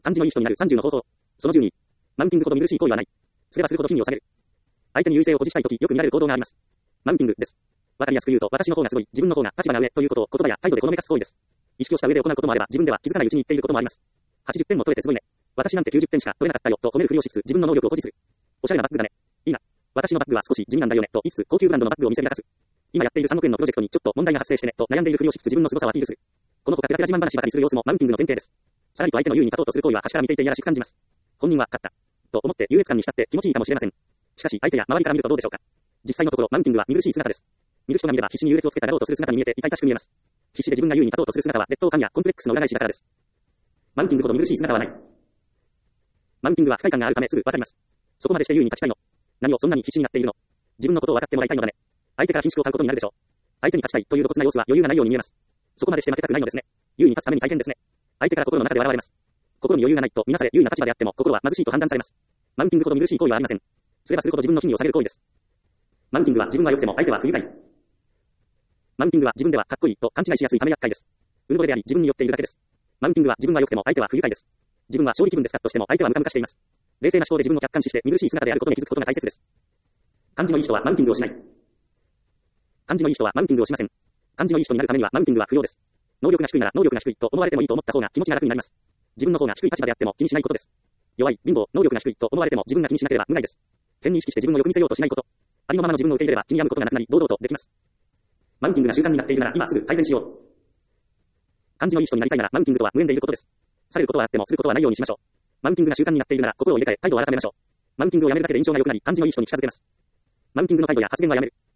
感じのいい人になる30の方法。その12。マウンティングほど見苦しい行為はない。すればするほど品位を下げる。相手に優勢を保持したいときよく見られる行動があります。マウンティングです。わかりやすく言うと、私の方がすごい、自分の方が立場が上ということを言葉や態度でほのめかす行為です。意識をした上で行うこともあれば、自分では気づかないうちに言っていることもあります。80点も取れてすごいね。私なんて90点しか取れなかったよと褒めるふりをしつつ自分の能力を誇示する。おしゃれなバッグだね。いいな。私のバッグは少し地味なんだよねと言いつつ高級ブランドのバッグを見せびらかす。今やっている3億円のプロジェクトにちょっと問題が発生してねと悩んでいるふりをしつつ自分の凄さをアピールする。この子がペラペラ自慢話ばかりする様子もマウンティングの典型です。さらにと相手の優位に立とうとする行為は端から見ていていやらしく感じます。本人は勝ったと思って優越感に浸って気持ちいいかもしれません。しかし相手や周りから見るとどうでしょうか。実際のところマウンティングは見苦しい姿です。見る人が見れば必死に優劣をつけたがろうとする姿に見えて痛々しく見えます。必死で自分が優位に立とうとする姿は劣等感やコンプレックスの裏返しだからです。マウンティングほど見苦しい姿はない。マウンティングは不快感があるためすぐわかります。そこまでして優位に立ちたいの。何をそんなに必死になっているの。自分のことを分かってもらいたいのだね。相手から品種を買うことになるでしょう。相手に勝ちたいという露骨な様子は余裕がないように見えます。そこまでして負けたくないのですね。優位に立つために大変ですね。相手から心の中で笑われます。心に余裕がないとみなされ優位な立場であっても心は貧しいと判断されます。マウンティングほど見苦しい行為はありません。すればするほど自分の品位を下げる行為です。マウンティングは自分は良くても相手は不愉快。マウンティングは自分ではかっこいいと勘違いしやすいため厄介です。うぬぼれであり自分に酔っているだけです。マウンティングは自分は良くても相手は不愉快です。自分は勝利気分ですかとしても相手はムカムカしています。冷静な思考で自分を客観視して見苦しい姿であることに気づくことが大切です。感じのいい人はマウンティングをしない。感じのいい人はマウンティングをしません。感じのいい人になるためにはマウンティングは不要です。能力が低いなら能力が低いと思われてもいいと思った方が気持ちが楽になります。自分の方が低い立場であっても気にしないことです。弱い、貧乏、能力が低いと思われても自分が気にしなければ無害です。変に意識して自分をよく見せようとしないこと。ありのままの自分を受け入れれば気に病むことがなくなり堂々とできます。マウンティングが習慣になっているなら今すぐ改善しよう。感じのいい人になりたいならマウンティングとは無縁でいることです。されることはあってもすることはないようにしましょう。マウンティングが習慣になっているなら心を入れ替え態度を改めましょう。マウンティングをやめるだけで印象が良くなり感じのいい人に近づけます。マウンティングの態度や発言はやめる。